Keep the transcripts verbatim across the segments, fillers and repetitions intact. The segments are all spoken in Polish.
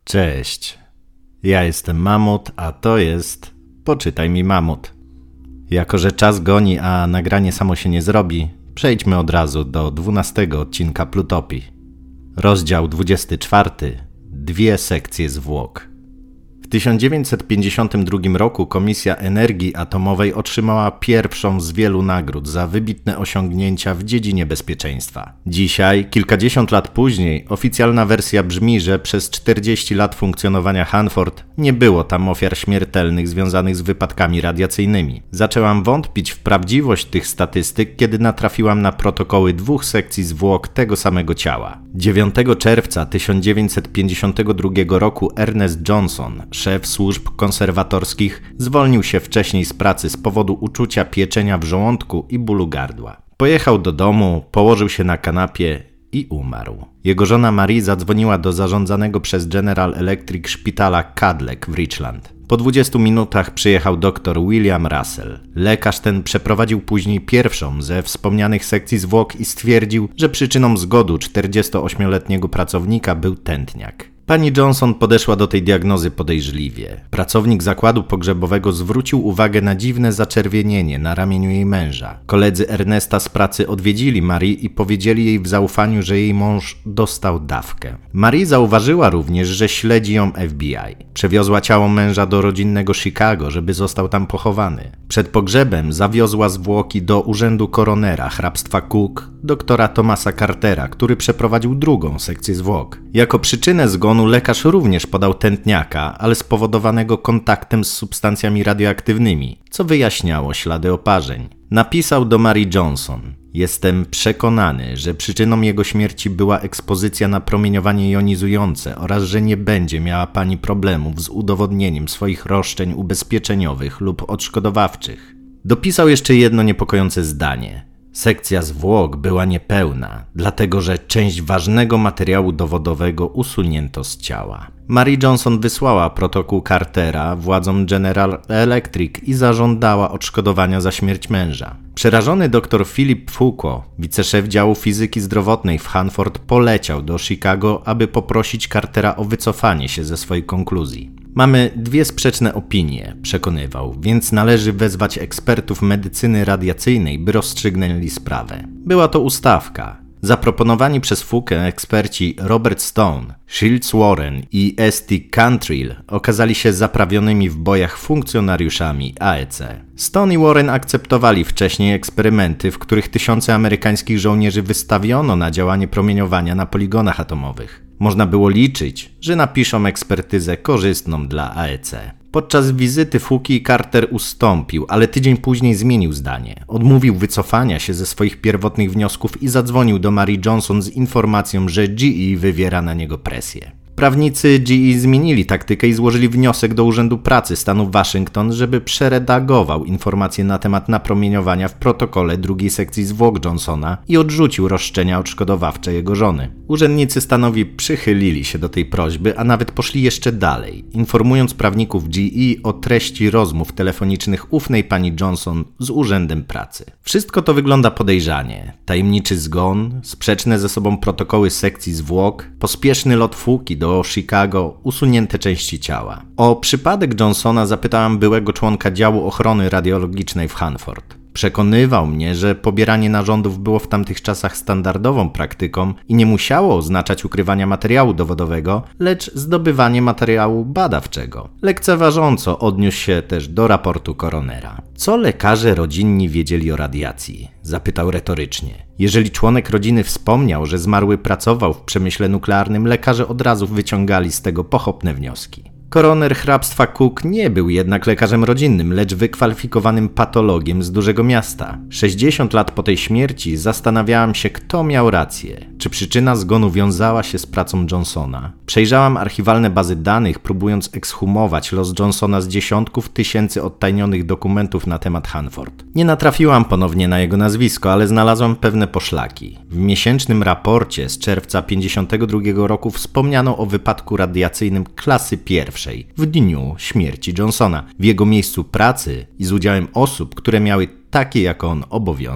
Cześć, ja jestem Mamut, a to jest Poczytaj mi Mamut. Jako że czas goni, a nagranie samo się nie zrobi, przejdźmy od razu do dwunastego odcinka Plutopii. Rozdział dwudziesty czwarty. Dwie sekcje zwłok. W tysiąc dziewięćset pięćdziesiątym drugim roku Komisja Energii Atomowej otrzymała pierwszą z wielu nagród za wybitne osiągnięcia w dziedzinie bezpieczeństwa. Dzisiaj, kilkadziesiąt lat później, oficjalna wersja brzmi, że przez czterdzieści lat funkcjonowania Hanford nie było tam ofiar śmiertelnych związanych z wypadkami radiacyjnymi. Zaczęłam wątpić w prawdziwość tych statystyk, kiedy natrafiłam na protokoły dwóch sekcji zwłok tego samego ciała. dziewiątego czerwca tysiąc dziewięćset pięćdziesiątego drugiego roku Ernest Johnson, szef służb konserwatorskich, zwolnił się wcześniej z pracy z powodu uczucia pieczenia w żołądku i bólu gardła. Pojechał do domu, położył się na kanapie i umarł. Jego żona Marie zadzwoniła do zarządzanego przez General Electric szpitala Cadleck w Richland. Po dwudziestu minutach przyjechał dr William Russell. Lekarz ten przeprowadził później pierwszą ze wspomnianych sekcji zwłok i stwierdził, że przyczyną zgonu czterdziestoośmioletniego pracownika był tętniak. Pani Johnson podeszła do tej diagnozy podejrzliwie. Pracownik zakładu pogrzebowego zwrócił uwagę na dziwne zaczerwienienie na ramieniu jej męża. Koledzy Ernesta z pracy odwiedzili Marie i powiedzieli jej w zaufaniu, że jej mąż dostał dawkę. Marie zauważyła również, że śledzi ją F B I. Przewiozła ciało męża do rodzinnego Chicago, żeby został tam pochowany. Przed pogrzebem zawiozła zwłoki do urzędu koronera hrabstwa Cook, doktora Thomasa Cartera, który przeprowadził drugą sekcję zwłok. Jako przyczynę zgonu lekarz również podał tętniaka, ale spowodowanego kontaktem z substancjami radioaktywnymi, co wyjaśniało ślady oparzeń. Napisał do Marie Johnson: Jestem przekonany, że przyczyną jego śmierci była ekspozycja na promieniowanie jonizujące oraz że nie będzie miała pani problemów z udowodnieniem swoich roszczeń ubezpieczeniowych lub odszkodowawczych. Dopisał jeszcze jedno niepokojące zdanie. Sekcja zwłok była niepełna, dlatego że część ważnego materiału dowodowego usunięto z ciała. Marie Johnson wysłała protokół Cartera władzom General Electric i zażądała odszkodowania za śmierć męża. Przerażony dr Philip Foucault, wiceszef działu fizyki zdrowotnej w Hanford, poleciał do Chicago, aby poprosić Cartera o wycofanie się ze swojej konkluzji. Mamy dwie sprzeczne opinie, przekonywał, więc należy wezwać ekspertów medycyny radiacyjnej, by rozstrzygnęli sprawę. Była to ustawka. Zaproponowani przez Foucault eksperci Robert Stone, Shields Warren i S T Cantrill okazali się zaprawionymi w bojach funkcjonariuszami A E C. Stone i Warren akceptowali wcześniej eksperymenty, w których tysiące amerykańskich żołnierzy wystawiono na działanie promieniowania na poligonach atomowych. Można było liczyć, że napiszą ekspertyzę korzystną dla A E C. Podczas wizyty Foucault Carter ustąpił, ale tydzień później zmienił zdanie. Odmówił wycofania się ze swoich pierwotnych wniosków i zadzwonił do Marie Johnson z informacją, że G E wywiera na niego presję. Prawnicy G E zmienili taktykę i złożyli wniosek do Urzędu Pracy stanu Waszyngton, żeby przeredagował informacje na temat napromieniowania w protokole drugiej sekcji zwłok Johnsona i odrzucił roszczenia odszkodowawcze jego żony. Urzędnicy stanowi przychylili się do tej prośby, a nawet poszli jeszcze dalej, informując prawników G E o treści rozmów telefonicznych ufnej pani Johnson z Urzędem Pracy. Wszystko to wygląda podejrzanie. Tajemniczy zgon, sprzeczne ze sobą protokoły sekcji zwłok, pospieszny lot Foucault do do Chicago, usunięte części ciała. O przypadek Johnsona zapytałem byłego członka działu ochrony radiologicznej w Hanford. Przekonywał mnie, że pobieranie narządów było w tamtych czasach standardową praktyką i nie musiało oznaczać ukrywania materiału dowodowego, lecz zdobywanie materiału badawczego. Lekceważąco odniósł się też do raportu koronera. Co lekarze rodzinni wiedzieli o radiacji? Zapytał retorycznie. Jeżeli członek rodziny wspomniał, że zmarły pracował w przemyśle nuklearnym, lekarze od razu wyciągali z tego pochopne wnioski. Koroner hrabstwa Cook nie był jednak lekarzem rodzinnym, lecz wykwalifikowanym patologiem z dużego miasta. sześćdziesiąt lat po tej śmierci zastanawiałam się, kto miał rację. Czy przyczyna zgonu wiązała się z pracą Johnsona? Przejrzałam archiwalne bazy danych, próbując ekshumować los Johnsona z dziesiątków tysięcy odtajnionych dokumentów na temat Hanford. Nie natrafiłam ponownie na jego nazwisko, ale znalazłam pewne poszlaki. W miesięcznym raporcie z czerwca pięćdziesiątego drugiego roku wspomniano o wypadku radiacyjnym klasy pierwszej w dniu śmierci Johnsona, w jego miejscu pracy i z udziałem osób, które miały takie jak on obowiązki.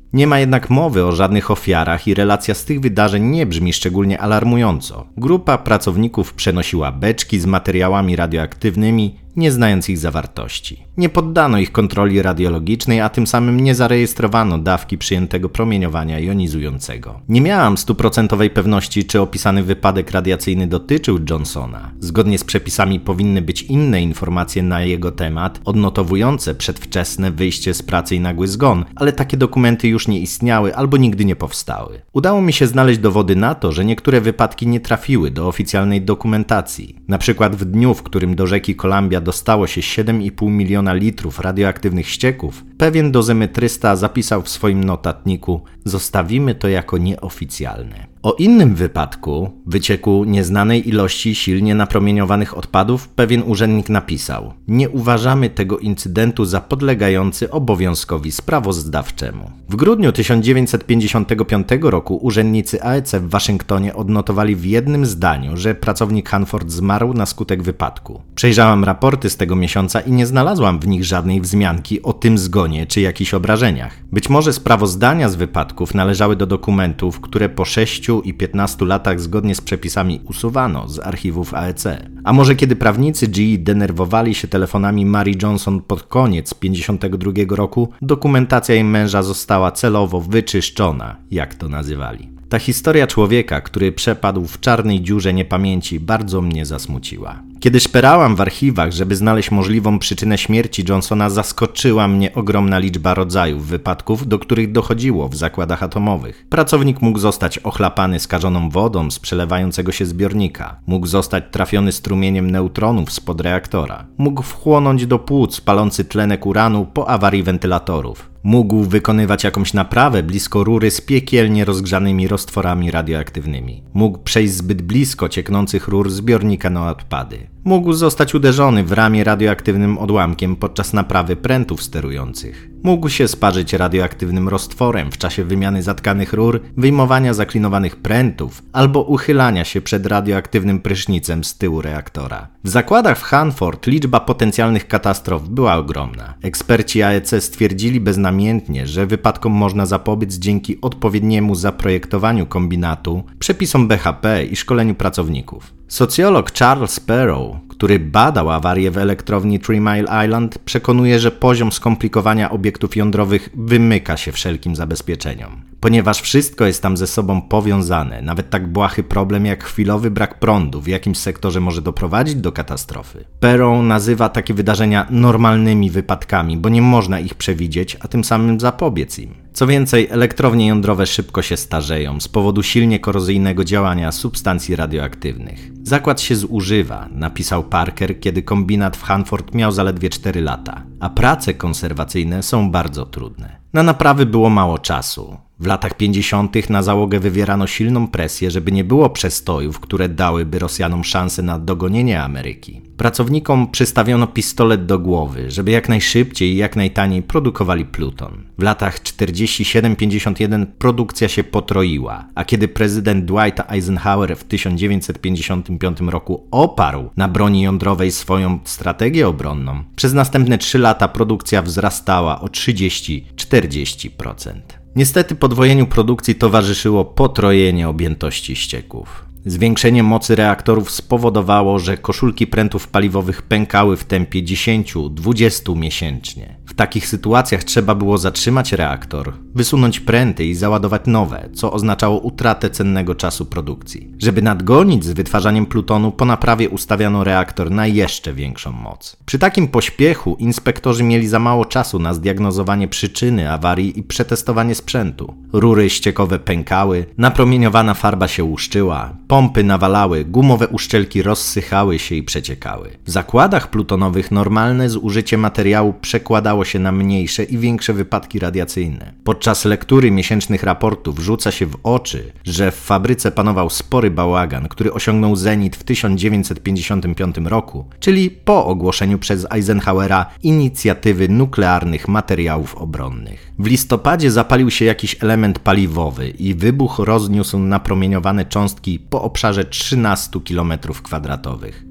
Nie ma jednak mowy o żadnych ofiarach i relacja z tych wydarzeń nie brzmi szczególnie alarmująco. Grupa pracowników przenosiła beczki z materiałami radioaktywnymi, nie znając ich zawartości. Nie poddano ich kontroli radiologicznej, a tym samym nie zarejestrowano dawki przyjętego promieniowania jonizującego. Nie miałam stuprocentowej pewności, czy opisany wypadek radiacyjny dotyczył Johnsona. Zgodnie z przepisami powinny być inne informacje na jego temat, odnotowujące przedwczesne wyjście z pracy i nagły zgon, ale takie dokumenty już nie istniały albo nigdy nie powstały. Udało mi się znaleźć dowody na to, że niektóre wypadki nie trafiły do oficjalnej dokumentacji. Na przykład w dniu, w którym do rzeki Columbia dostało się siedem i pół miliona litrów radioaktywnych ścieków, pewien dozymetrysta zapisał w swoim notatniku: zostawimy to jako nieoficjalne. O innym wypadku, wycieku nieznanej ilości silnie napromieniowanych odpadów, pewien urzędnik napisał: nie uważamy tego incydentu za podlegający obowiązkowi sprawozdawczemu. W grudniu tysiąc dziewięćset pięćdziesiątego piątego roku urzędnicy A E C w Waszyngtonie odnotowali w jednym zdaniu, że pracownik Hanford zmarł na skutek wypadku. Przejrzałam raporty z tego miesiąca i nie znalazłam w nich żadnej wzmianki o tym zgonie czy jakichś obrażeniach. Być może sprawozdania z wypadków należały do dokumentów, które po sześciu i piętnastu latach zgodnie z przepisami usuwano z archiwów A E C. A może kiedy prawnicy G E denerwowali się telefonami Mary Johnson pod koniec pięćdziesiątego drugiego roku, dokumentacja jej męża została celowo wyczyszczona, jak to nazywali. Ta historia człowieka, który przepadł w czarnej dziurze niepamięci, bardzo mnie zasmuciła. Kiedy szperałam w archiwach, żeby znaleźć możliwą przyczynę śmierci Johnsona, zaskoczyła mnie ogromna liczba rodzajów wypadków, do których dochodziło w zakładach atomowych. Pracownik mógł zostać ochlapany skażoną wodą z przelewającego się zbiornika. Mógł zostać trafiony strumieniem neutronów spod reaktora. Mógł wchłonąć do płuc palący tlenek uranu po awarii wentylatorów. Mógł wykonywać jakąś naprawę blisko rury z piekielnie rozgrzanymi roztworami radioaktywnymi. Mógł przejść zbyt blisko cieknących rur zbiornika na odpady. Mógł zostać uderzony w ramię radioaktywnym odłamkiem podczas naprawy prętów sterujących. Mógł się sparzyć radioaktywnym roztworem w czasie wymiany zatkanych rur, wyjmowania zaklinowanych prętów albo uchylania się przed radioaktywnym prysznicem z tyłu reaktora. W zakładach w Hanford liczba potencjalnych katastrof była ogromna. Eksperci A E C stwierdzili beznamiętnie, że wypadkom można zapobiec dzięki odpowiedniemu zaprojektowaniu kombinatu, przepisom B H P i szkoleniu pracowników. Socjolog Charles Sparrow, który badał awarię w elektrowni Three Mile Island, przekonuje, że poziom skomplikowania obiektów jądrowych wymyka się wszelkim zabezpieczeniom. Ponieważ wszystko jest tam ze sobą powiązane, nawet tak błahy problem jak chwilowy brak prądu w jakimś sektorze może doprowadzić do katastrofy. Sparrow nazywa takie wydarzenia normalnymi wypadkami, bo nie można ich przewidzieć, a tym samym zapobiec im. Co więcej, elektrownie jądrowe szybko się starzeją z powodu silnie korozyjnego działania substancji radioaktywnych. Zakład się zużywa, napisał Parker, kiedy kombinat w Hanford miał zaledwie cztery lata, a prace konserwacyjne są bardzo trudne. Na naprawy było mało czasu. W latach pięćdziesiątych na załogę wywierano silną presję, żeby nie było przestojów, które dałyby Rosjanom szansę na dogonienie Ameryki. Pracownikom przystawiono pistolet do głowy, żeby jak najszybciej i jak najtaniej produkowali pluton. W latach czterdziestym siódmym pięćdziesiątym jeden produkcja się potroiła, a kiedy prezydent Dwight Eisenhower w tysiąc dziewięćset pięćdziesiątym piątym roku oparł na broni jądrowej swoją strategię obronną, przez następne trzy lata produkcja wzrastała o trzydzieści do czterdziestu procent. Niestety podwojeniu produkcji towarzyszyło potrojenie objętości ścieków. Zwiększenie mocy reaktorów spowodowało, że koszulki prętów paliwowych pękały w tempie dziesięć do dwudziestu miesięcznie. W takich sytuacjach trzeba było zatrzymać reaktor, wysunąć pręty i załadować nowe, co oznaczało utratę cennego czasu produkcji. Żeby nadgonić z wytwarzaniem plutonu, po naprawie ustawiano reaktor na jeszcze większą moc. Przy takim pośpiechu inspektorzy mieli za mało czasu na zdiagnozowanie przyczyny awarii i przetestowanie sprzętu. Rury ściekowe pękały, napromieniowana farba się łuszczyła, pompy nawalały, gumowe uszczelki rozsychały się i przeciekały. W zakładach plutonowych normalne zużycie materiału przekładało się na mniejsze i większe wypadki radiacyjne. Podczas lektury miesięcznych raportów rzuca się w oczy, że w fabryce panował spory bałagan, który osiągnął zenit w tysiąc dziewięćset pięćdziesiątym piątym roku, czyli po ogłoszeniu przez Eisenhowera inicjatywy nuklearnych materiałów obronnych. W listopadzie zapalił się jakiś element paliwowy i wybuch rozniósł napromieniowane cząstki po obszarze trzynastu kilometrów kwadratowych.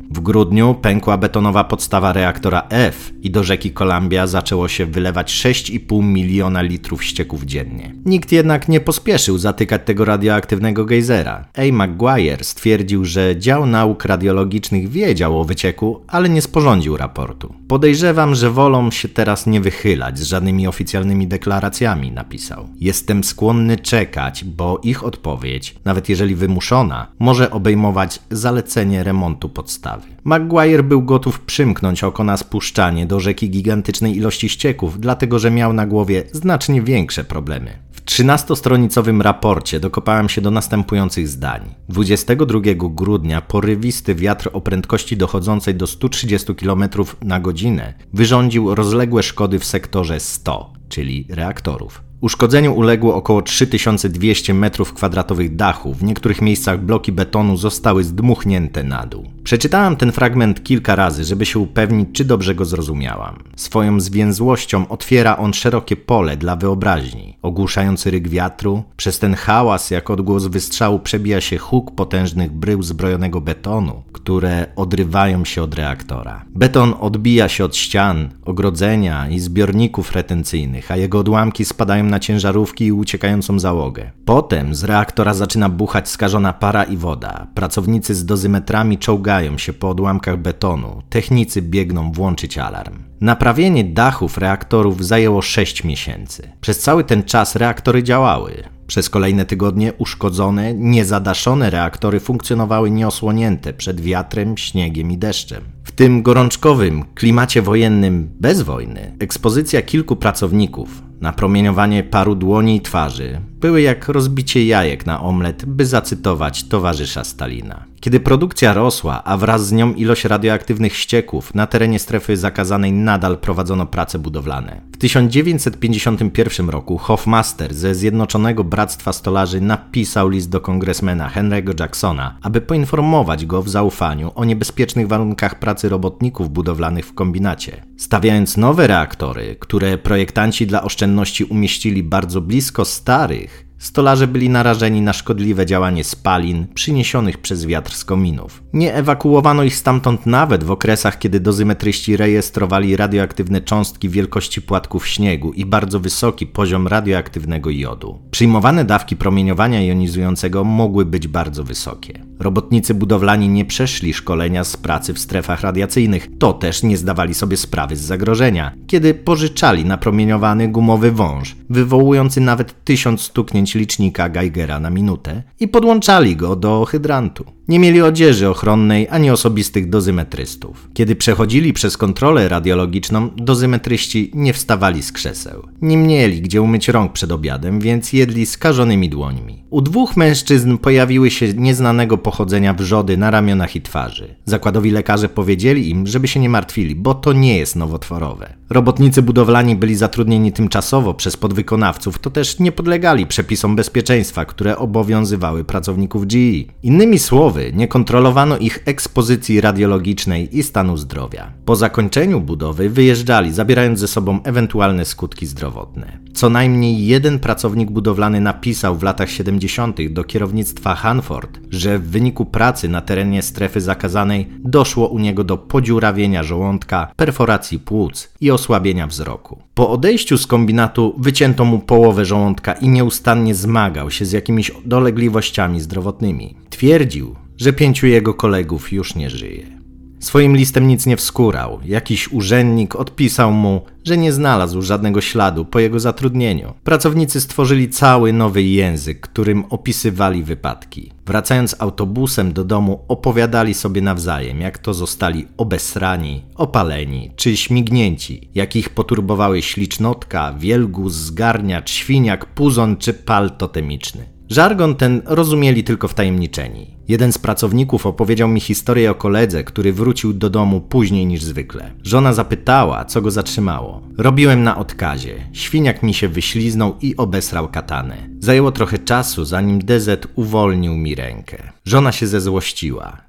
W grudniu pękła betonowa podstawa reaktora F i do rzeki Columbia zaczęło się wylewać sześć i pół miliona litrów ścieków dziennie. Nikt jednak nie pospieszył zatykać tego radioaktywnego gejzera. A. Maguire stwierdził, że dział nauk radiologicznych wiedział o wycieku, ale nie sporządził raportu. Podejrzewam, że wolą się teraz nie wychylać z żadnymi oficjalnymi deklaracjami, napisał. Jestem skłonny czekać, bo ich odpowiedź, nawet jeżeli wymuszona, może obejmować zalecenie remontu podstawy. Maguire był gotów przymknąć oko na spuszczanie do rzeki gigantycznej ilości ścieków, dlatego że miał na głowie znacznie większe problemy. W trzynastostronicowym raporcie dokopałem się do następujących zdań. dwudziestego drugiego grudnia porywisty wiatr o prędkości dochodzącej do stu trzydziestu kilometrów na godzinę wyrządził rozległe szkody w sektorze sto, czyli reaktorów. Uszkodzeniu uległo około trzy tysiące dwieście metrów kwadratowych dachu, w niektórych miejscach bloki betonu zostały zdmuchnięte na dół. Przeczytałam ten fragment kilka razy, żeby się upewnić, czy dobrze go zrozumiałam. Swoją zwięzłością otwiera on szerokie pole dla wyobraźni. Ogłuszający ryk wiatru, przez ten hałas jak odgłos wystrzału przebija się huk potężnych brył zbrojonego betonu, które odrywają się od reaktora. Beton odbija się od ścian, ogrodzenia i zbiorników retencyjnych, a jego odłamki spadają na ciężarówki i uciekającą załogę. Potem z reaktora zaczyna buchać skażona para i woda. Pracownicy z dozymetrami czołgają się po odłamkach betonu. Technicy biegną włączyć alarm. Naprawienie dachów reaktorów zajęło sześć miesięcy. Przez cały ten czas reaktory działały. Przez kolejne tygodnie uszkodzone, niezadaszone reaktory funkcjonowały nieosłonięte przed wiatrem, śniegiem i deszczem. W tym gorączkowym klimacie wojennym bez wojny ekspozycja kilku pracowników na promieniowanie paru dłoni i twarzy były jak rozbicie jajek na omlet, by zacytować towarzysza Stalina. Kiedy produkcja rosła, a wraz z nią ilość radioaktywnych ścieków, na terenie strefy zakazanej nadal prowadzono prace budowlane. W tysiąc dziewięćset pięćdziesiątym pierwszym roku Hofmaster ze Zjednoczonego Bractwa Stolarzy napisał list do kongresmena Henry'ego Jacksona, aby poinformować go w zaufaniu o niebezpiecznych warunkach pracy robotników budowlanych w kombinacie. Stawiając nowe reaktory, które projektanci dla oszczędności umieścili bardzo blisko starych, stolarze byli narażeni na szkodliwe działanie spalin przyniesionych przez wiatr z kominów. Nie ewakuowano ich stamtąd nawet w okresach, kiedy dozymetryści rejestrowali radioaktywne cząstki wielkości płatków śniegu i bardzo wysoki poziom radioaktywnego jodu. Przyjmowane dawki promieniowania jonizującego mogły być bardzo wysokie. Robotnicy budowlani nie przeszli szkolenia z pracy w strefach radiacyjnych, to też nie zdawali sobie sprawy z zagrożenia, kiedy pożyczali napromieniowany gumowy wąż, wywołujący nawet tysiąc stuknięć licznika Geigera na minutę i podłączali go do hydrantu. Nie mieli odzieży ochronnej ani osobistych dozymetrystów. Kiedy przechodzili przez kontrolę radiologiczną, dozymetryści nie wstawali z krzeseł. Nie mieli gdzie umyć rąk przed obiadem, więc jedli skażonymi dłońmi. U dwóch mężczyzn pojawiły się nieznanego pochodzenia wrzody na ramionach i twarzy. Zakładowi lekarze powiedzieli im, żeby się nie martwili, bo to nie jest nowotworowe. Robotnicy budowlani byli zatrudnieni tymczasowo przez podwykonawców, to też nie podlegali przepisom bezpieczeństwa, które obowiązywały pracowników G E. Innymi słowy, nie kontrolowano ich ekspozycji radiologicznej i stanu zdrowia. Po zakończeniu budowy wyjeżdżali, zabierając ze sobą ewentualne skutki zdrowotne. Co najmniej jeden pracownik budowlany napisał w latach siedemdziesiątych do kierownictwa Hanford, że w wyniku pracy na terenie strefy zakazanej doszło u niego do podziurawienia żołądka, perforacji płuc i osłabienia wzroku. Po odejściu z kombinatu wycięto mu połowę żołądka i nieustannie zmagał się z jakimiś dolegliwościami zdrowotnymi. Twierdził, że pięciu jego kolegów już nie żyje. Swoim listem nic nie wskórał. Jakiś urzędnik odpisał mu, że nie znalazł żadnego śladu po jego zatrudnieniu. Pracownicy stworzyli cały nowy język, którym opisywali wypadki. Wracając autobusem do domu, opowiadali sobie nawzajem, jak to zostali obesrani, opaleni czy śmignięci, jak ich poturbowały ślicznotka, wielgus, zgarniacz, świniak, puzon czy pal totemiczny. Żargon ten rozumieli tylko wtajemniczeni. Jeden z pracowników opowiedział mi historię o koledze, który wrócił do domu później niż zwykle. Żona zapytała, co go zatrzymało. Robiłem na odkazie. Świniak mi się wyśliznął i obesrał katanę. Zajęło trochę czasu, zanim D Z uwolnił mi rękę. Żona się zezłościła.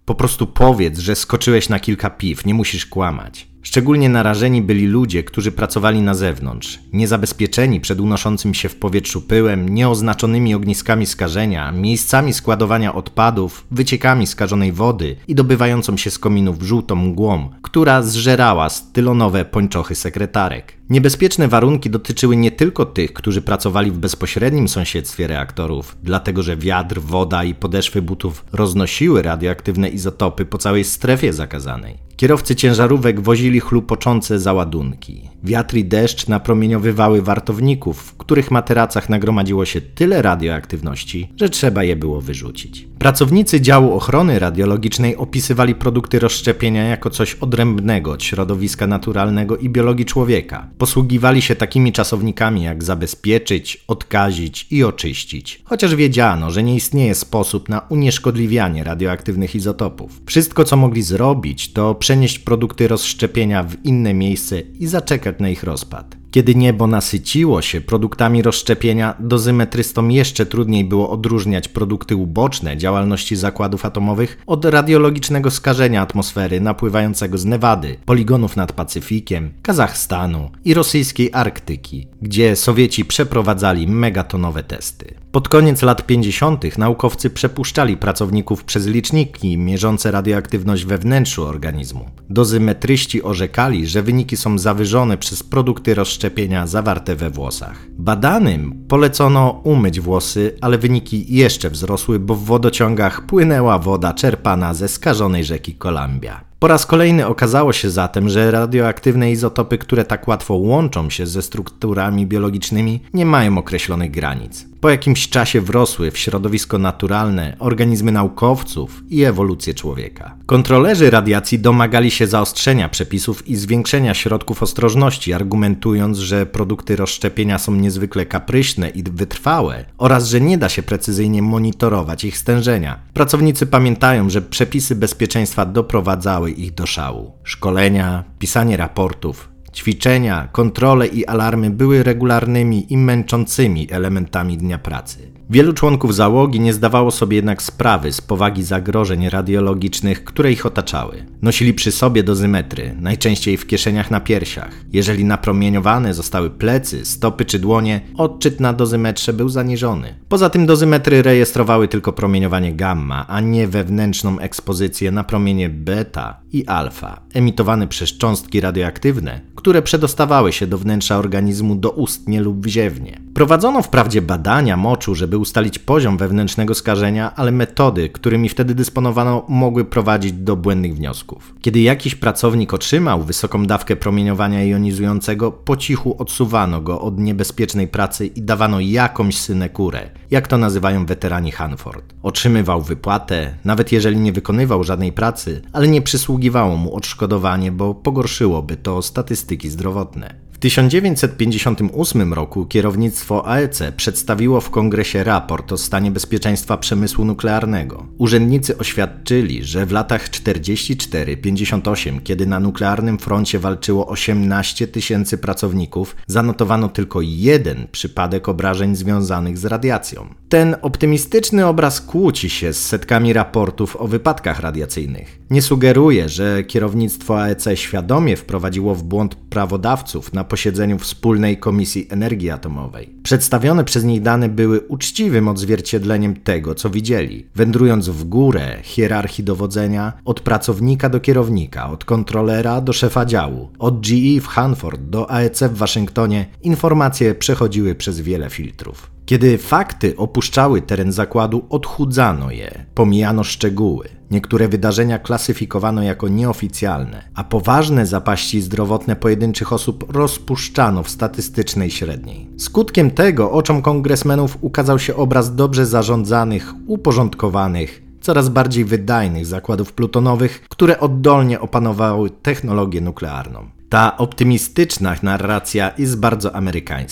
Po prostu powiedz, że skoczyłeś na kilka piw, nie musisz kłamać. Szczególnie narażeni byli ludzie, którzy pracowali na zewnątrz, niezabezpieczeni przed unoszącym się w powietrzu pyłem, nieoznaczonymi ogniskami skażenia, miejscami składowania odpadów, wyciekami skażonej wody i dobywającą się z kominów żółtą mgłą, która zżerała stylonowe pończochy sekretarek. Niebezpieczne warunki dotyczyły nie tylko tych, którzy pracowali w bezpośrednim sąsiedztwie reaktorów, dlatego że wiatr, woda i podeszwy butów roznosiły radioaktywne izotopy po całej strefie zakazanej. Kierowcy ciężarówek wozili chlupoczące załadunki. Wiatr i deszcz napromieniowywały wartowników, w których materacach nagromadziło się tyle radioaktywności, że trzeba je było wyrzucić. Pracownicy działu ochrony radiologicznej opisywali produkty rozszczepienia jako coś odrębnego od środowiska naturalnego i biologii człowieka. Posługiwali się takimi czasownikami jak zabezpieczyć, odkazić i oczyścić, chociaż wiedziano, że nie istnieje sposób na unieszkodliwianie radioaktywnych izotopów. Wszystko, co mogli zrobić, to przenieść produkty rozszczepienia w inne miejsce i zaczekać na ich rozpad. Kiedy niebo nasyciło się produktami rozszczepienia, dozymetrystom jeszcze trudniej było odróżniać produkty uboczne działalności zakładów atomowych od radiologicznego skażenia atmosfery napływającego z Nevady, poligonów nad Pacyfikiem, Kazachstanu i rosyjskiej Arktyki, gdzie Sowieci przeprowadzali megatonowe testy. Pod koniec lat pięćdziesiątych naukowcy przepuszczali pracowników przez liczniki mierzące radioaktywność we wnętrzu organizmu. Dozymetryści orzekali, że wyniki są zawyżone przez produkty rozszczepienia zawarte we włosach. Badanym polecono umyć włosy, ale wyniki jeszcze wzrosły, bo w wodociągach płynęła woda czerpana ze skażonej rzeki Columbia. Po raz kolejny okazało się zatem, że radioaktywne izotopy, które tak łatwo łączą się ze strukturami biologicznymi, nie mają określonych granic. Po jakimś czasie wrosły w środowisko naturalne, organizmy naukowców i ewolucję człowieka. Kontrolerzy radiacji domagali się zaostrzenia przepisów i zwiększenia środków ostrożności, argumentując, że produkty rozszczepienia są niezwykle kapryśne i wytrwałe oraz że nie da się precyzyjnie monitorować ich stężenia. Pracownicy pamiętają, że przepisy bezpieczeństwa doprowadzały ich do szału. Szkolenia, pisanie raportów, ćwiczenia, kontrole i alarmy były regularnymi i męczącymi elementami dnia pracy. Wielu członków załogi nie zdawało sobie jednak sprawy z powagi zagrożeń radiologicznych, które ich otaczały. Nosili przy sobie dozymetry, najczęściej w kieszeniach na piersiach. Jeżeli napromieniowane zostały plecy, stopy czy dłonie, odczyt na dozymetrze był zaniżony. Poza tym dozymetry rejestrowały tylko promieniowanie gamma, a nie wewnętrzną ekspozycję na promienie beta i alfa, emitowane przez cząstki radioaktywne, które przedostawały się do wnętrza organizmu doustnie lub wziewnie. Prowadzono wprawdzie badania moczu, żeby ustalić poziom wewnętrznego skażenia, ale metody, którymi wtedy dysponowano, mogły prowadzić do błędnych wniosków. Kiedy jakiś pracownik otrzymał wysoką dawkę promieniowania jonizującego, po cichu odsuwano go od niebezpiecznej pracy i dawano jakąś synekurę, jak to nazywają weterani Hanford. Otrzymywał wypłatę, nawet jeżeli nie wykonywał żadnej pracy, ale nie przysługiwało mu odszkodowanie, bo pogorszyłoby to statystyki zdrowotne. W tysiąc dziewięćset pięćdziesiątym ósmym roku kierownictwo A E C przedstawiło w kongresie raport o stanie bezpieczeństwa przemysłu nuklearnego. Urzędnicy oświadczyli, że w latach czterdziestym czwartym do pięćdziesiątego ósmego, kiedy na nuklearnym froncie walczyło osiemnaście tysięcy pracowników, zanotowano tylko jeden przypadek obrażeń związanych z radiacją. Ten optymistyczny obraz kłóci się z setkami raportów o wypadkach radiacyjnych. Nie sugeruje, że kierownictwo A E C świadomie wprowadziło w błąd prawodawców na posiedzeniu Wspólnej Komisji Energii Atomowej. Przedstawione przez nich dane były uczciwym odzwierciedleniem tego, co widzieli, wędrując w górę hierarchii dowodzenia od pracownika do kierownika, od kontrolera do szefa działu, od G E w Hanford do A E C w Waszyngtonie. Informacje przechodziły przez wiele filtrów. Kiedy fakty opuszczały teren zakładu, odchudzano je, pomijano szczegóły. Niektóre wydarzenia klasyfikowano jako nieoficjalne, a poważne zapaści zdrowotne pojedynczych osób rozpuszczano w statystycznej średniej. Skutkiem tego oczom kongresmenów ukazał się obraz dobrze zarządzanych, uporządkowanych, coraz bardziej wydajnych zakładów plutonowych, które oddolnie opanowały technologię nuklearną. Ta optymistyczna narracja jest bardzo amerykańska.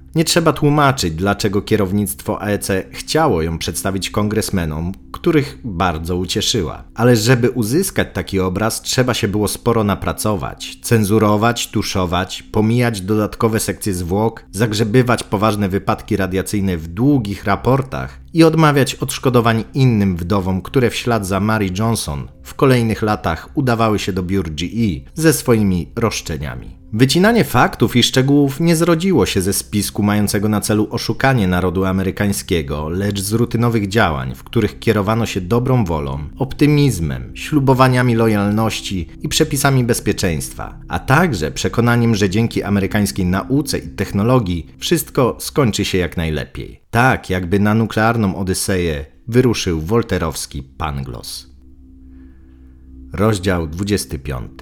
Nie trzeba tłumaczyć, dlaczego kierownictwo A E C chciało ją przedstawić kongresmenom, których bardzo ucieszyła. Ale żeby uzyskać taki obraz, trzeba się było sporo napracować, cenzurować, tuszować, pomijać dodatkowe sekcje zwłok, zagrzebywać poważne wypadki radiacyjne w długich raportach i odmawiać odszkodowań innym wdowom, które w ślad za Mary Johnson w kolejnych latach udawały się do biur G E ze swoimi roszczeniami. Wycinanie faktów i szczegółów nie zrodziło się ze spisku mającego na celu oszukanie narodu amerykańskiego, lecz z rutynowych działań, w których kierowano się dobrą wolą, optymizmem, ślubowaniami lojalności i przepisami bezpieczeństwa, a także przekonaniem, że dzięki amerykańskiej nauce i technologii wszystko skończy się jak najlepiej. Tak, jakby na nuklearną odyseję wyruszył wolterowski Pangloss. Rozdział dwudziesty piąty.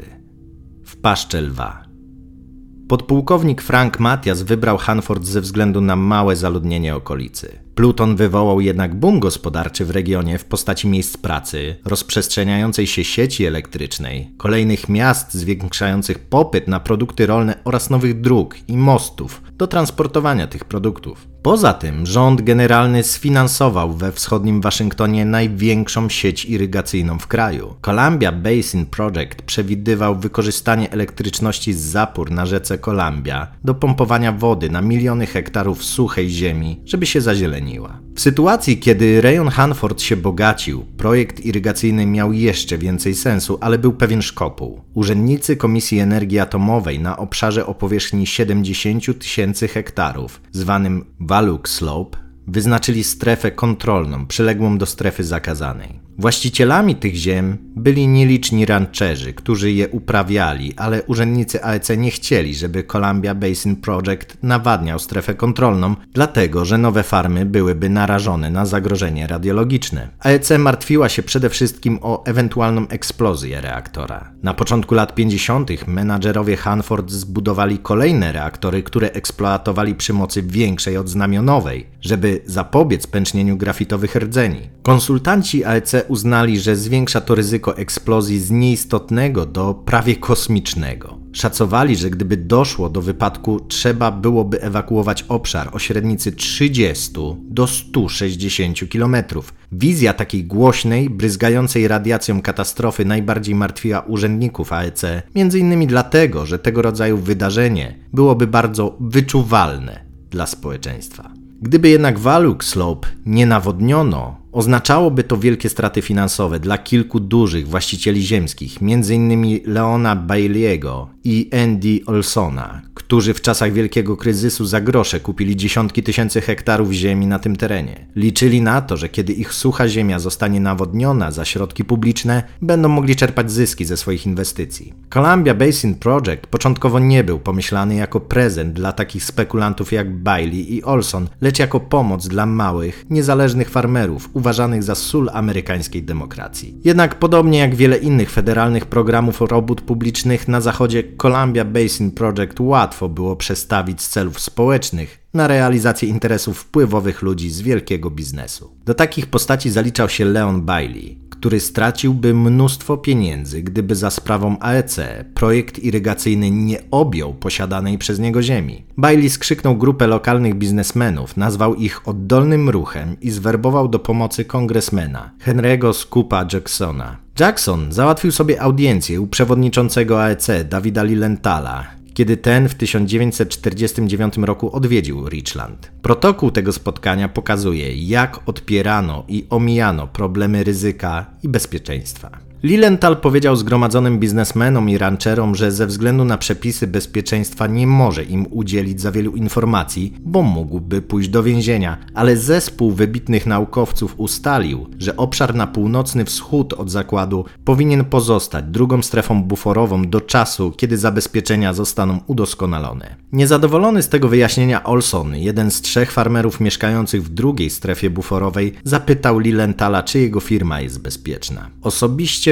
W paszczy lwa. Podpułkownik Frank Mathias wybrał Hanford ze względu na małe zaludnienie okolicy. Pluton wywołał jednak boom gospodarczy w regionie w postaci miejsc pracy, rozprzestrzeniającej się sieci elektrycznej, kolejnych miast zwiększających popyt na produkty rolne oraz nowych dróg i mostów do transportowania tych produktów. Poza tym rząd generalny sfinansował we wschodnim Waszyngtonie największą sieć irygacyjną w kraju. Columbia Basin Project przewidywał wykorzystanie elektryczności z zapór na rzece Columbia do pompowania wody na miliony hektarów suchej ziemi, żeby się zazieleniła. W sytuacji, kiedy rejon Hanford się bogacił, projekt irygacyjny miał jeszcze więcej sensu, ale był pewien szkopuł. Urzędnicy Komisji Energii Atomowej na obszarze o powierzchni siedemdziesiąt tysięcy hektarów, zwanym Valuk Slope, wyznaczyli strefę kontrolną przyległą do strefy zakazanej. Właścicielami tych ziem byli nieliczni rancherzy, którzy je uprawiali, ale urzędnicy A E C nie chcieli, żeby Columbia Basin Project nawadniał strefę kontrolną, dlatego że nowe farmy byłyby narażone na zagrożenie radiologiczne. A E C martwiła się przede wszystkim o ewentualną eksplozję reaktora. Na początku lat pięćdziesiątych menadżerowie Hanford zbudowali kolejne reaktory, które eksploatowali przy mocy większej od znamionowej, żeby zapobiec pęcznieniu grafitowych rdzeni. Konsultanci A E C uznali, że zwiększa to ryzyko eksplozji z nieistotnego do prawie kosmicznego. Szacowali, że gdyby doszło do wypadku, trzeba byłoby ewakuować obszar o średnicy trzydzieści do stu sześćdziesięciu kilometrów. Wizja takiej głośnej, bryzgającej radiacją katastrofy najbardziej martwiła urzędników A E C, między innymi dlatego, że tego rodzaju wydarzenie byłoby bardzo wyczuwalne dla społeczeństwa. Gdyby jednak Valuk Slope nie nawodniono, oznaczałoby to wielkie straty finansowe dla kilku dużych właścicieli ziemskich, między innymi Leona Bailey'ego i Andy Olsona, którzy w czasach wielkiego kryzysu za grosze kupili dziesiątki tysięcy hektarów ziemi na tym terenie. Liczyli na to, że kiedy ich sucha ziemia zostanie nawodniona za środki publiczne, będą mogli czerpać zyski ze swoich inwestycji. Columbia Basin Project początkowo nie był pomyślany jako prezent dla takich spekulantów jak Bailey i Olson, lecz jako pomoc dla małych, niezależnych farmerów, uważanych za sól amerykańskiej demokracji. Jednak podobnie jak wiele innych federalnych programów robót publicznych na zachodzie, Columbia Basin Project łatwo było przestawić z celów społecznych na realizację interesów wpływowych ludzi z wielkiego biznesu. Do takich postaci zaliczał się Leon Bailey, który straciłby mnóstwo pieniędzy, gdyby za sprawą A E C projekt irygacyjny nie objął posiadanej przez niego ziemi. Bailey skrzyknął grupę lokalnych biznesmenów, nazwał ich oddolnym ruchem i zwerbował do pomocy kongresmena Henry'ego Scoopa Jacksona. Jackson załatwił sobie audiencję u przewodniczącego A E C Davida Lilienthala, kiedy ten w tysiąc dziewięćset czterdziestym dziewiątym roku odwiedził Richland. Protokół tego spotkania pokazuje, jak odpierano i omijano problemy ryzyka i bezpieczeństwa. Lilienthal powiedział zgromadzonym biznesmenom i rancherom, że ze względu na przepisy bezpieczeństwa nie może im udzielić za wielu informacji, bo mógłby pójść do więzienia, ale zespół wybitnych naukowców ustalił, że obszar na północny wschód od zakładu powinien pozostać drugą strefą buforową do czasu, kiedy zabezpieczenia zostaną udoskonalone. Niezadowolony z tego wyjaśnienia Olson, jeden z trzech farmerów mieszkających w drugiej strefie buforowej, zapytał Lilienthala, czy jego firma jest bezpieczna. Osobiście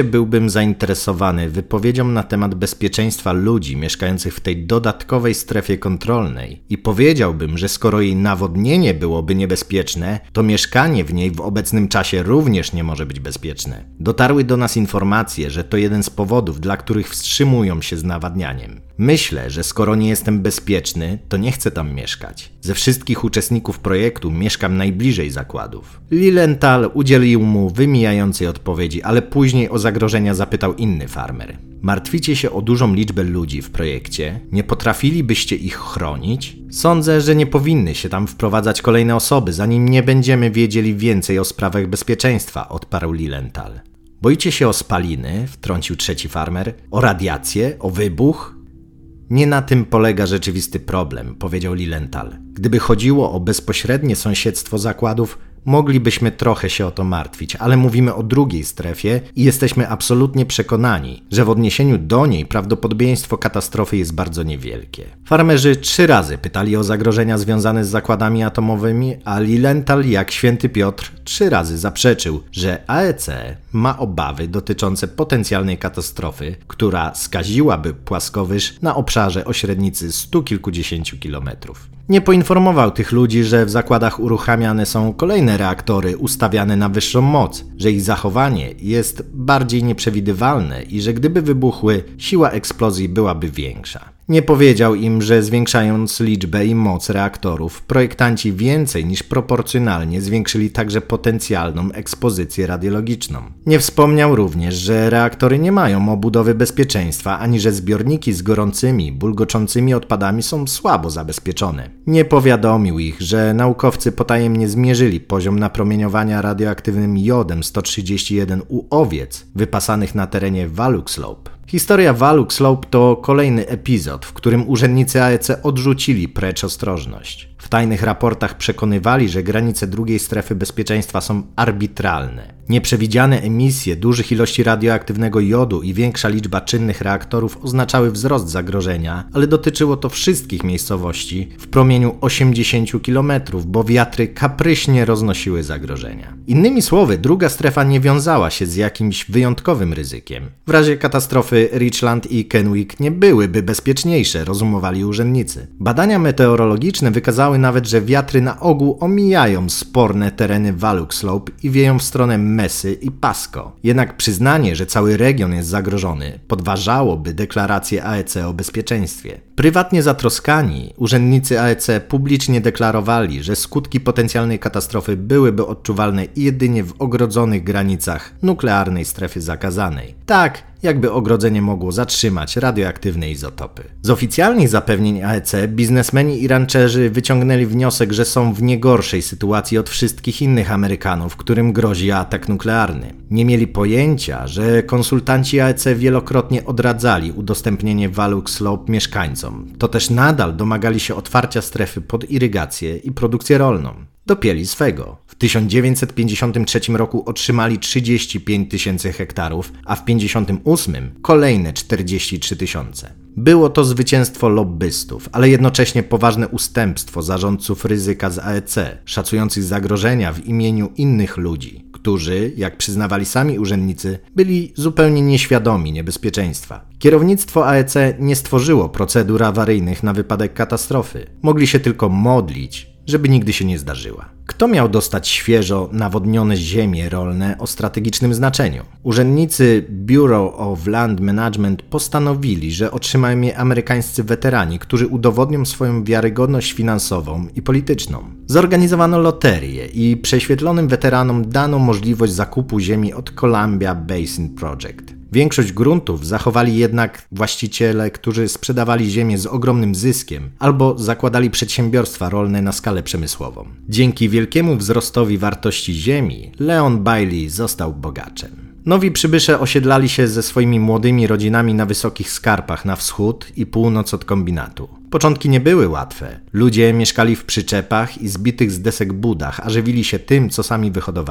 Osobiście byłbym zainteresowany wypowiedzią na temat bezpieczeństwa ludzi mieszkających w tej dodatkowej strefie kontrolnej i powiedziałbym, że skoro jej nawodnienie byłoby niebezpieczne, to mieszkanie w niej w obecnym czasie również nie może być bezpieczne. Dotarły do nas informacje, że to jeden z powodów, dla których wstrzymują się z nawadnianiem. Myślę, że skoro nie jestem bezpieczny, to nie chcę tam mieszkać. Ze wszystkich uczestników projektu mieszkam najbliżej zakładów. Lilienthal udzielił mu wymijającej odpowiedzi, ale później o zagrożenia zapytał inny farmer. Martwicie się o dużą liczbę ludzi w projekcie? Nie potrafilibyście ich chronić? Sądzę, że nie powinny się tam wprowadzać kolejne osoby, zanim nie będziemy wiedzieli więcej o sprawach bezpieczeństwa, odparł Lilienthal. Boicie się o spaliny? Wtrącił trzeci farmer. O radiację? O wybuch? Nie na tym polega rzeczywisty problem, powiedział Lilienthal. Gdyby chodziło o bezpośrednie sąsiedztwo zakładów, moglibyśmy trochę się o to martwić, ale mówimy o drugiej strefie i jesteśmy absolutnie przekonani, że w odniesieniu do niej prawdopodobieństwo katastrofy jest bardzo niewielkie. Farmerzy trzy razy pytali o zagrożenia związane z zakładami atomowymi, a Lilienthal, jak święty Piotr, trzy razy zaprzeczył, że A E C ma obawy dotyczące potencjalnej katastrofy, która skaziłaby płaskowyż na obszarze o średnicy stu kilkudziesięciu kilometrów. Nie poinformował tych ludzi, że w zakładach uruchamiane są kolejne reaktory ustawiane na wyższą moc, że ich zachowanie jest bardziej nieprzewidywalne i że gdyby wybuchły, siła eksplozji byłaby większa. Nie powiedział im, że zwiększając liczbę i moc reaktorów, projektanci więcej niż proporcjonalnie zwiększyli także potencjalną ekspozycję radiologiczną. Nie wspomniał również, że reaktory nie mają obudowy bezpieczeństwa, ani że zbiorniki z gorącymi, bulgoczącymi odpadami są słabo zabezpieczone. Nie powiadomił ich, że naukowcy potajemnie zmierzyli poziom napromieniowania radioaktywnym jodem sto trzydzieści jeden u owiec wypasanych na terenie Valuk Slope. Historia Valuk Slope to kolejny epizod, w którym urzędnicy A E C odrzucili precz ostrożność. W tajnych raportach przekonywali, że granice drugiej strefy bezpieczeństwa są arbitralne. Nieprzewidziane emisje dużych ilości radioaktywnego jodu i większa liczba czynnych reaktorów oznaczały wzrost zagrożenia, ale dotyczyło to wszystkich miejscowości w promieniu osiemdziesięciu kilometrów, bo wiatry kapryśnie roznosiły zagrożenia. Innymi słowy, druga strefa nie wiązała się z jakimś wyjątkowym ryzykiem. W razie katastrofy Richland i Kenwick nie byłyby bezpieczniejsze, rozumowali urzędnicy. Badania meteorologiczne wykazały nawet, że wiatry na ogół omijają sporne tereny Valuk Slope i wieją w stronę Messy i Pasco. Jednak przyznanie, że cały region jest zagrożony, podważałoby deklarację A E C o bezpieczeństwie. Prywatnie zatroskani, urzędnicy A E C publicznie deklarowali, że skutki potencjalnej katastrofy byłyby odczuwalne jedynie w ogrodzonych granicach nuklearnej strefy zakazanej. Tak, jakby ogrodzenie mogło zatrzymać radioaktywne izotopy. Z oficjalnych zapewnień A E C biznesmeni i rancherzy wyciągnęli wniosek, że są w nie gorszej sytuacji od wszystkich innych Amerykanów, którym grozi atak nuklearny. Nie mieli pojęcia, że konsultanci A E C wielokrotnie odradzali udostępnienie Valuk Slope mieszkańcom. To też nadal domagali się otwarcia strefy pod irygację i produkcję rolną. Dopięli swego. W tysiąc dziewięćset pięćdziesiątym trzecim roku otrzymali trzydzieści pięć tysięcy hektarów, a w pięćdziesiątym ósmym kolejne czterdzieści trzy tysiące. Było to zwycięstwo lobbystów, ale jednocześnie poważne ustępstwo zarządców ryzyka z A E C, szacujących zagrożenia w imieniu innych ludzi, którzy, jak przyznawali sami urzędnicy, byli zupełnie nieświadomi niebezpieczeństwa. Kierownictwo A E C nie stworzyło procedur awaryjnych na wypadek katastrofy. Mogli się tylko modlić, żeby nigdy się nie zdarzyła. Kto miał dostać świeżo nawodnione ziemie rolne o strategicznym znaczeniu? Urzędnicy Bureau of Land Management postanowili, że otrzymają je amerykańscy weterani, którzy udowodnią swoją wiarygodność finansową i polityczną. Zorganizowano loterię i prześwietlonym weteranom dano możliwość zakupu ziemi od Columbia Basin Project. Większość gruntów zachowali jednak właściciele, którzy sprzedawali ziemię z ogromnym zyskiem albo zakładali przedsiębiorstwa rolne na skalę przemysłową. Dzięki wielkiemu wzrostowi wartości ziemi Leon Bailey został bogaczem. Nowi przybysze osiedlali się ze swoimi młodymi rodzinami na wysokich skarpach na wschód i północ od kombinatu. Początki nie były łatwe. Ludzie mieszkali w przyczepach i zbitych z desek budach, a żywili się tym, co sami wyhodowali.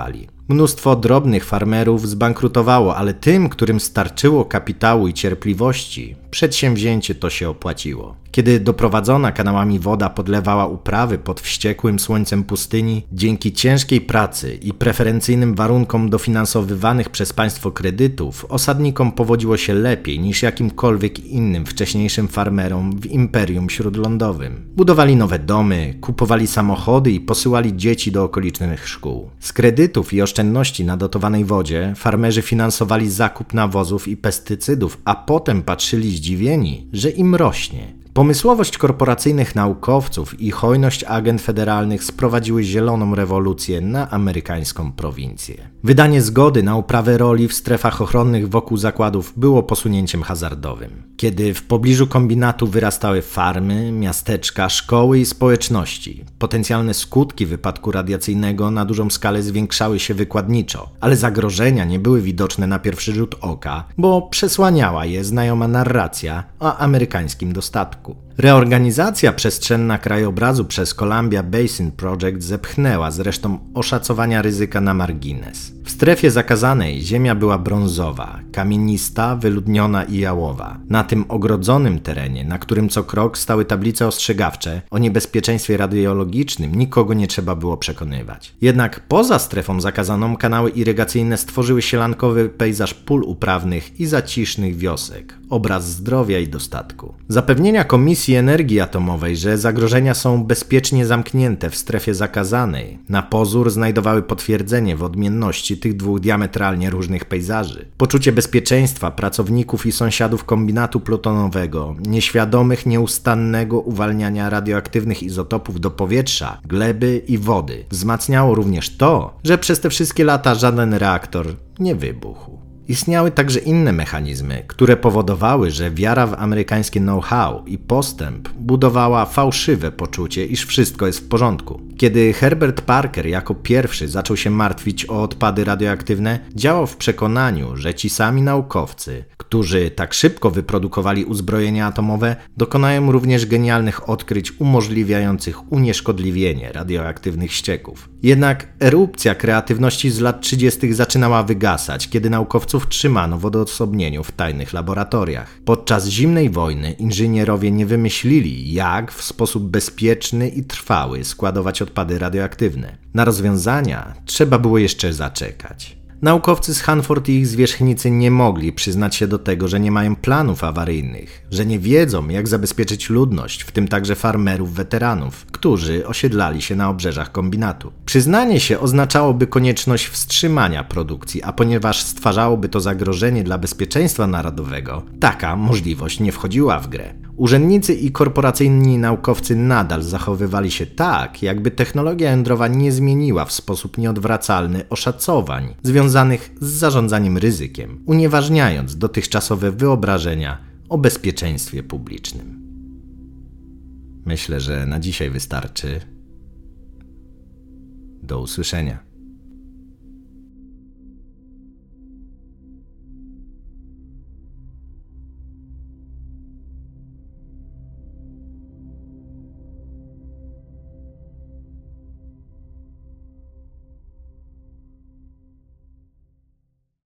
Mnóstwo drobnych farmerów zbankrutowało, ale tym, którym starczyło kapitału i cierpliwości, przedsięwzięcie to się opłaciło. Kiedy doprowadzona kanałami woda podlewała uprawy pod wściekłym słońcem pustyni, dzięki ciężkiej pracy i preferencyjnym warunkom dofinansowywanych przez państwo kredytów, osadnikom powodziło się lepiej niż jakimkolwiek innym wcześniejszym farmerom w Imperium Śródlądowym. Budowali nowe domy, kupowali samochody i posyłali dzieci do okolicznych szkół. Z kredytów i oszczędności na dotowanej wodzie farmerzy finansowali zakup nawozów i pestycydów, a potem patrzyli zdziwieni, że im rośnie. Pomysłowość korporacyjnych naukowców i hojność agent federalnych sprowadziły zieloną rewolucję na amerykańską prowincję. Wydanie zgody na uprawę roli w strefach ochronnych wokół zakładów było posunięciem hazardowym. Kiedy w pobliżu kombinatu wyrastały farmy, miasteczka, szkoły i społeczności, potencjalne skutki wypadku radiacyjnego na dużą skalę zwiększały się wykładniczo, ale zagrożenia nie były widoczne na pierwszy rzut oka, bo przesłaniała je znajoma narracja o amerykańskim dostatku. Reorganizacja przestrzenna krajobrazu przez Columbia Basin Project zepchnęła zresztą oszacowania ryzyka na margines. W strefie zakazanej ziemia była brązowa, kamienista, wyludniona i jałowa. Na tym ogrodzonym terenie, na którym co krok stały tablice ostrzegawcze o niebezpieczeństwie radiologicznym, nikogo nie trzeba było przekonywać. Jednak poza strefą zakazaną kanały irygacyjne stworzyły sielankowy pejzaż pól uprawnych i zacisznych wiosek, obraz zdrowia i dostatku. Zapewnienia Komisji Energii Atomowej, że zagrożenia są bezpiecznie zamknięte w strefie zakazanej, na pozór znajdowały potwierdzenie w odmienności tych dwóch diametralnie różnych pejzaży. Poczucie bezpieczeństwa pracowników i sąsiadów kombinatu plutonowego, nieświadomych nieustannego uwalniania radioaktywnych izotopów do powietrza, gleby i wody, wzmacniało również to, że przez te wszystkie lata żaden reaktor nie wybuchł. Istniały także inne mechanizmy, które powodowały, że wiara w amerykańskie know-how i postęp budowała fałszywe poczucie, iż wszystko jest w porządku. Kiedy Herbert Parker jako pierwszy zaczął się martwić o odpady radioaktywne, działał w przekonaniu, że ci sami naukowcy, którzy tak szybko wyprodukowali uzbrojenia atomowe, dokonają również genialnych odkryć umożliwiających unieszkodliwienie radioaktywnych ścieków. Jednak erupcja kreatywności z lat trzydziestych zaczynała wygasać, kiedy naukowców trzymano w odosobnieniu w tajnych laboratoriach. Podczas zimnej wojny inżynierowie nie wymyślili, jak w sposób bezpieczny i trwały składować odpady radioaktywne. Na rozwiązania trzeba było jeszcze zaczekać. Naukowcy z Hanford i ich zwierzchnicy nie mogli przyznać się do tego, że nie mają planów awaryjnych, że nie wiedzą, jak zabezpieczyć ludność, w tym także farmerów weteranów, którzy osiedlali się na obrzeżach kombinatu. Przyznanie się oznaczałoby konieczność wstrzymania produkcji, a ponieważ stwarzałoby to zagrożenie dla bezpieczeństwa narodowego, taka możliwość nie wchodziła w grę. Urzędnicy i korporacyjni naukowcy nadal zachowywali się tak, jakby technologia jądrowa nie zmieniła w sposób nieodwracalny oszacowań związanych z zarządzaniem ryzykiem, unieważniając dotychczasowe wyobrażenia o bezpieczeństwie publicznym. Myślę, że na dzisiaj wystarczy. Do usłyszenia.